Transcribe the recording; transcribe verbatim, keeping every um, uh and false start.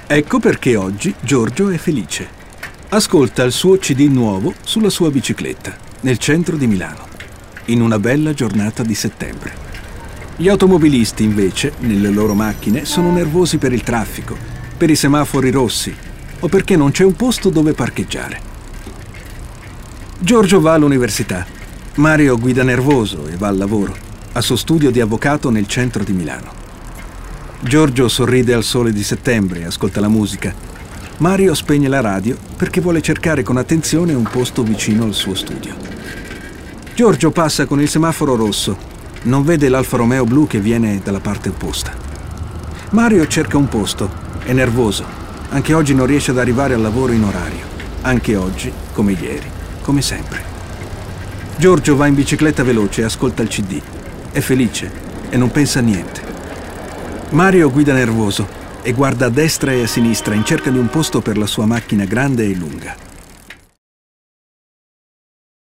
Ecco perché oggi Giorgio è felice. Ascolta il suo C D nuovo sulla sua bicicletta, nel centro di Milano, in una bella giornata di settembre. Gli automobilisti, invece, nelle loro macchine, sono nervosi per il traffico, per i semafori rossi o perché non c'è un posto dove parcheggiare. Giorgio va all'università. Mario guida nervoso e va al lavoro, al suo studio di avvocato nel centro di Milano. Giorgio sorride al sole di settembre e ascolta la musica. Mario spegne la radio perché vuole cercare con attenzione un posto vicino al suo studio. Giorgio passa con il semaforo rosso. Non vede l'Alfa Romeo blu che viene dalla parte opposta. Mario cerca un posto. È nervoso. Anche oggi non riesce ad arrivare al lavoro in orario. Anche oggi, come ieri, come sempre. Giorgio va in bicicletta veloce e ascolta il C D. È felice e non pensa a niente. Mario guida nervoso e guarda a destra e a sinistra in cerca di un posto per la sua macchina grande e lunga.